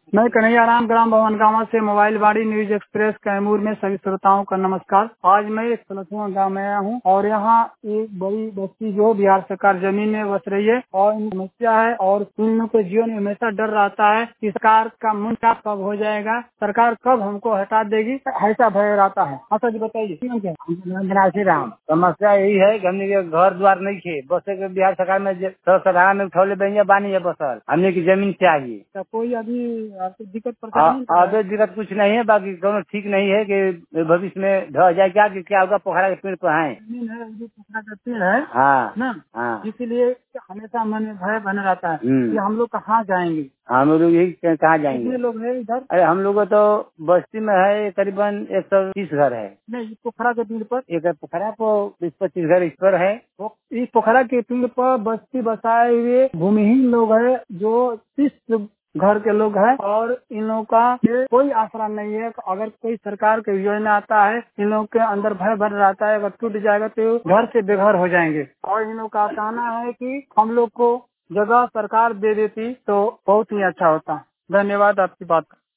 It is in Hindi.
मैं कन्हैया राम ग्राम भवन गांव से मोबाइल बाड़ी न्यूज एक्सप्रेस कैमूर में सभी श्रोताओं का नमस्कार। आज मैं एक सलसुआ गाँव में आया हूँ और यहाँ एक बड़ी बस्ती जो बिहार सरकार जमीन में बस रही है और समस्या है और इन लोगों को जीवन में हमेशा डर रहता है कि सरकार का मुंडा कब हो जाएगा, सरकार कब हमको हटा देगी, ऐसा भय रहता है। हाँ सर जी बताइए। राम समस्या यही है कि हमने के घर द्वार नहीं थे, बस के बिहार सरकार में सरकार में उठौले बनिया बानी है, बसल हमने की जमीन चाहिए। तो कोई अभी आपको दिक्कत परेशानी? अभी दिक्कत कुछ नहीं है, बाकी दोनों ठीक नहीं है कि भविष्य में ढह जाए क्या होगा। पोखरा के पेड़ पर है, पोखरा का पेड़ है हाँ ना, हाँ, इसीलिए हमेशा मन में भय बना रहता है कि हम लोग कहाँ जाएंगे। हम लोग यही कहाँ जाएंगे। कितने लोग हैं इधर? अरे हम लोग तो बस्ती में है करीबन 130 घर है। नहीं, पोखरा के पेड़ पर एक पोखरा को 20-25 घर इस पर है। इस पोखरा के पेड़ पर बस्ती बसाए हुए भूमिहीन लोग है जो 30 घर के लोग हैं और इन लोगों का कोई आसरा नहीं है। अगर कोई सरकार की योजना आता है इन लोगों के अंदर भय भर रहता है, अगर टूट जाएगा तो घर से बेघर हो जाएंगे। और इन लोगों का कहना है कि हम लोग को जगह सरकार दे देती तो बहुत ही अच्छा होता। धन्यवाद आपकी बात।